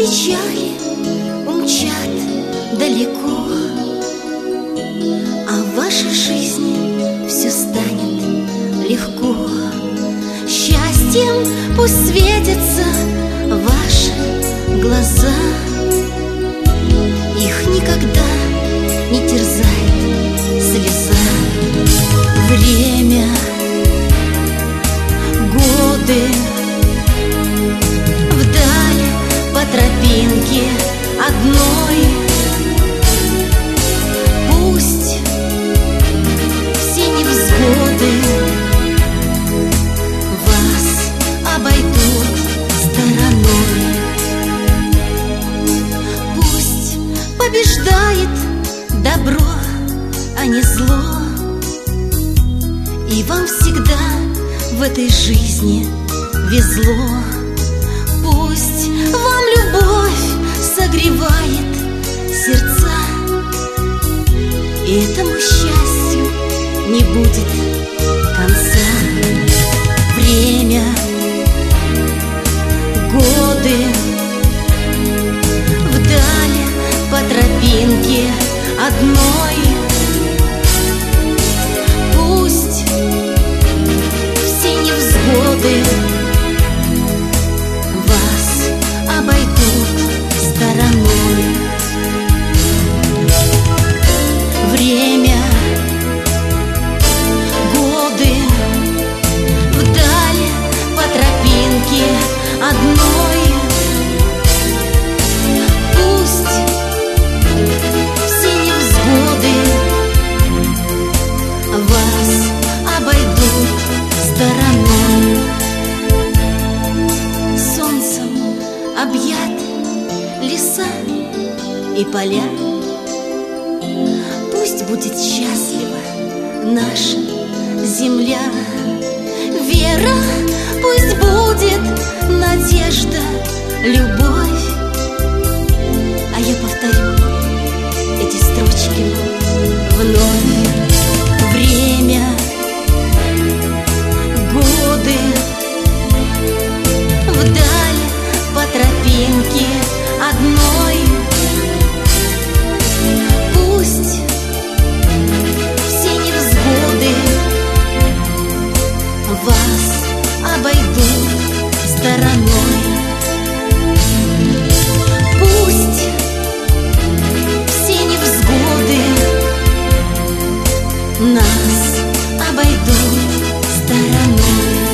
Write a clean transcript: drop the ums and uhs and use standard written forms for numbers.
печали умчат далеко, а в вашей жизни все станет легко. Счастьем пусть светятся ваши глаза, их никогда не терзает слеза. Время, годы, вдаль по тропинке одной, пусть все невзгоды вас обойдут стороной. Пусть побеждает добро, а не зло, и вам всегда в этой жизни везло. Пусть вам любовь согревает сердца, и этому счастью не будет конца. Время, годы, вдаль по тропинке одной, пусть все невзгоды вас обойдут стороной. Время, годы, вдаль по тропинке одной, пусть все невзгоды вас обойдут стороной. Солнцем объят леса и поля, пусть будет счастлива наша земля. Вера, пусть будет надежда, любовь. А я повторю эти строчки вновь. Время, годы, вдаль по тропинке одной, пусть все невзгоды вас обойдут стороной. Пусть все невзгоды нас обойдут стороной.